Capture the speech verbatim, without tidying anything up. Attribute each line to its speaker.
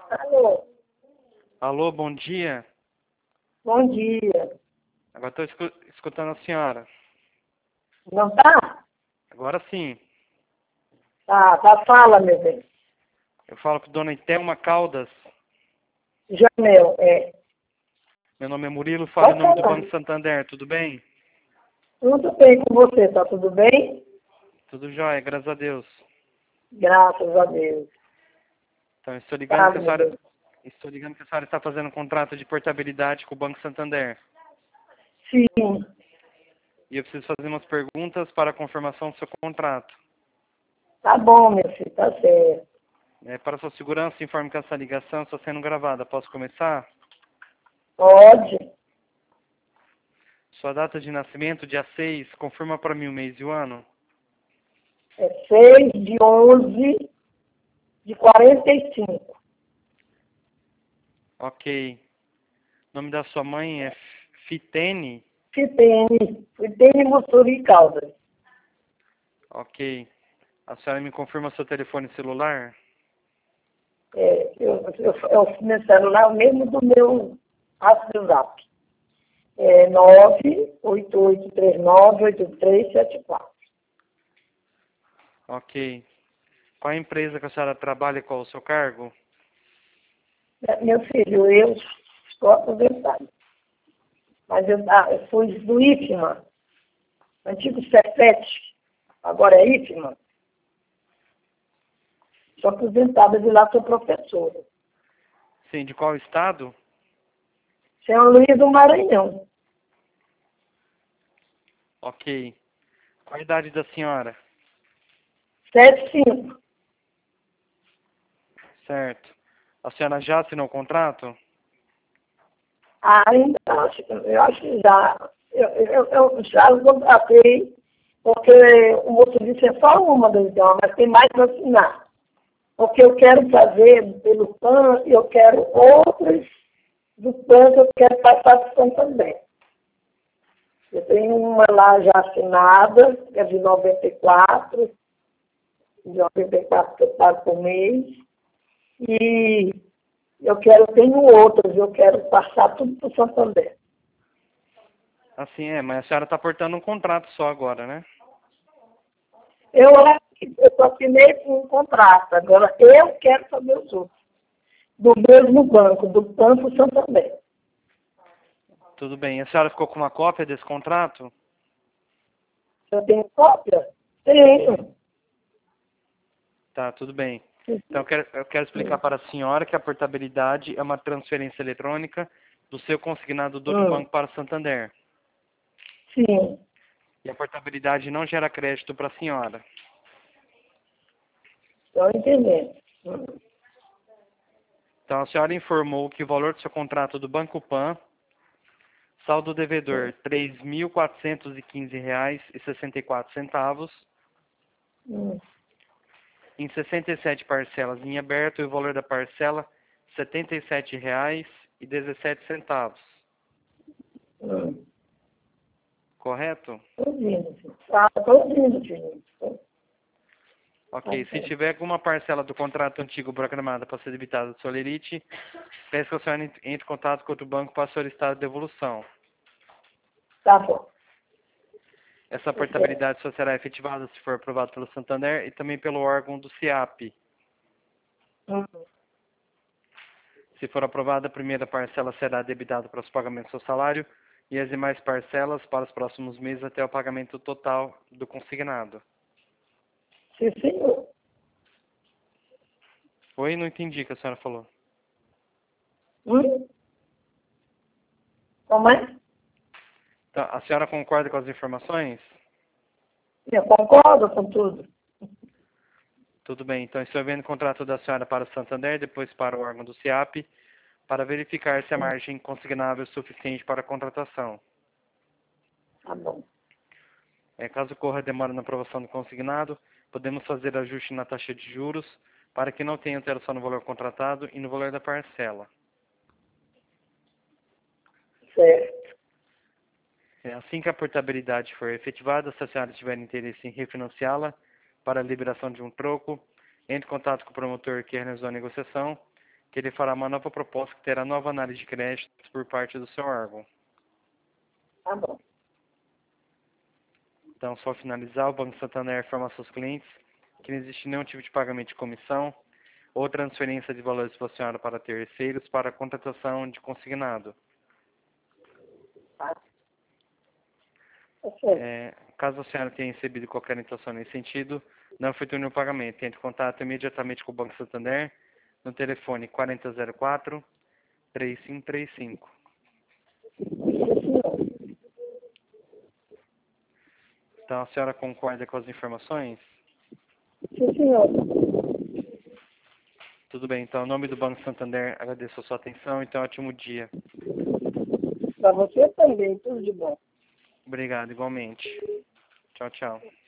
Speaker 1: Alô,
Speaker 2: Alô, bom dia.
Speaker 1: bom dia.
Speaker 2: Agora estou escutando a senhora.
Speaker 1: Não tá?
Speaker 2: Agora sim.
Speaker 1: Tá, tá, fala, meu bem.
Speaker 2: Eu falo com Dona Itelma Caldas.
Speaker 1: Jamel, é.
Speaker 2: Meu nome é Murilo, falo em
Speaker 1: Pode
Speaker 2: nome do
Speaker 1: falar.
Speaker 2: Banco Santander. Tudo bem?
Speaker 1: Tudo bem com você, tá tudo bem?
Speaker 2: Tudo jóia, graças a Deus.
Speaker 1: Graças a Deus.
Speaker 2: Então, estou ligando que
Speaker 1: Tá,
Speaker 2: a
Speaker 1: meu
Speaker 2: senhora,
Speaker 1: bem.
Speaker 2: estou ligando que a senhora está fazendo um contrato de portabilidade com o Banco Santander.
Speaker 1: Sim,
Speaker 2: E eu preciso fazer umas perguntas para a confirmação do seu contrato.
Speaker 1: tá bom, meu filho, tá certo.
Speaker 2: É, para sua segurança, informe que essa ligação está sendo gravada. Posso começar?
Speaker 1: Pode.
Speaker 2: Sua data de nascimento, dia seis, confirma para mim o mês e o ano.
Speaker 1: É seis de onze de quarenta e cinco.
Speaker 2: Ok. O nome da sua mãe é Fitene?
Speaker 1: Fitene, Fitene, Mussuri e Caldas.
Speaker 2: Ok. A senhora me confirma seu telefone celular?
Speaker 1: É, eu, eu, eu, meu celular é o mesmo do meu WhatsApp. É nove oito oito três nove oito três sete quatro.
Speaker 2: Ok. Qual a empresa que a senhora trabalha e qual o seu cargo?
Speaker 1: Meu filho, eu estou aposentado. Mas eu, ah, eu fui do IFMA, antigo Cefet, agora é IFMA. Sou aposentada de lá, sou professora.
Speaker 2: Sim, de qual estado?
Speaker 1: São Luís do Maranhão,
Speaker 2: Ok. Qual a idade da senhora?
Speaker 1: sete cinco.
Speaker 2: Certo. A senhora já assinou o contrato?
Speaker 1: Ah, ainda acho, eu acho que já, eu, eu, eu já contratei, porque o motorista é só uma das idiomas, mas tem mais para assinar. Porque eu quero fazer pelo P A N e eu quero outras do P A N que eu quero passar para o também. Eu tenho uma lá já assinada, que é de noventa e quatro, de noventa e quatro que eu pago por mês. E eu quero, tenho outras, eu quero passar tudo para o Santander.
Speaker 2: Assim é, mas a senhora está portando um contrato só agora, né?
Speaker 1: Eu, eu só assinei com um contrato, agora eu quero fazer os outros. Do mesmo banco, do P A N para o Santander.
Speaker 2: Tudo bem. A senhora ficou com uma cópia desse contrato?
Speaker 1: Eu tenho cópia? Tenho.
Speaker 2: Tá, tudo bem. Então eu quero, eu quero explicar para a senhora que a portabilidade é uma transferência eletrônica do seu consignado do outro
Speaker 1: Hum,
Speaker 2: banco para o Santander.
Speaker 1: sim,
Speaker 2: E a portabilidade não gera crédito para a senhora.
Speaker 1: estou entendendo. Hum,
Speaker 2: Então a senhora informou que o valor do seu contrato do Banco Pan, saldo devedor três mil quatrocentos e quinze reais e sessenta e quatro centavos,
Speaker 1: hum,
Speaker 2: em sessenta e sete parcelas em aberto e o valor da parcela setenta e sete reais e dezessete centavos.
Speaker 1: hum.
Speaker 2: Correto?
Speaker 1: Estou ouvindo, filho. Tá, estou ouvindo, filho. Tá
Speaker 2: Ok. Se
Speaker 1: certo.
Speaker 2: tiver alguma parcela do contrato antigo programada para ser debitada do Solerite, peço que a senhora entre em contato com outro banco para solicitar a devolução.
Speaker 1: Tá bom.
Speaker 2: Essa
Speaker 1: Tá certo.
Speaker 2: portabilidade só será efetivada se for aprovado pelo Santander e também pelo órgão do SIAP.
Speaker 1: Hum,
Speaker 2: Se for aprovada, a primeira parcela será debitada para os pagamentos do seu salário e as demais parcelas para os próximos meses até o pagamento total do consignado.
Speaker 1: sim, senhor.
Speaker 2: Oi? Não entendi o que a senhora falou.
Speaker 1: Hum? Como é?
Speaker 2: Então, a senhora concorda com as informações?
Speaker 1: Eu concordo com tudo.
Speaker 2: Tudo bem. Então, estou vendo o contrato da senhora para o Santander, depois para o órgão do SIAP, para verificar se a
Speaker 1: Hum,
Speaker 2: margem consignável é suficiente para a contratação.
Speaker 1: tá bom.
Speaker 2: É, caso ocorra demora na aprovação do consignado, podemos fazer ajuste na taxa de juros para que não tenha alteração no valor contratado e no valor da parcela.
Speaker 1: Certo.
Speaker 2: É, assim que a portabilidade for efetivada, se a senhora tiver interesse em refinanciá-la para a liberação de um troco, entre em contato com o promotor que realizou a negociação, que ele fará uma nova proposta que terá nova análise de créditos por parte do seu órgão.
Speaker 1: Tá bom.
Speaker 2: Então, só finalizar, o Banco Santander informa aos seus clientes que não existe nenhum tipo de pagamento de comissão ou transferência de valores relacionados para terceiros para a contratação de consignado.
Speaker 1: Tá. Tá certo.
Speaker 2: É, caso a senhora tenha recebido qualquer intenção nesse sentido, não efetue nenhum pagamento. Entre em contato imediatamente com o Banco Santander no telefone quatro zero quatro, três cinco três cinco.
Speaker 1: Sim, senhor.
Speaker 2: Então, a senhora concorda com as informações?
Speaker 1: Sim, senhor.
Speaker 2: Tudo bem, então, em nome do Banco Santander, agradeço a sua atenção e tenha um ótimo dia.
Speaker 1: Para você também, tudo de bom.
Speaker 2: Obrigado, igualmente. Tchau, tchau.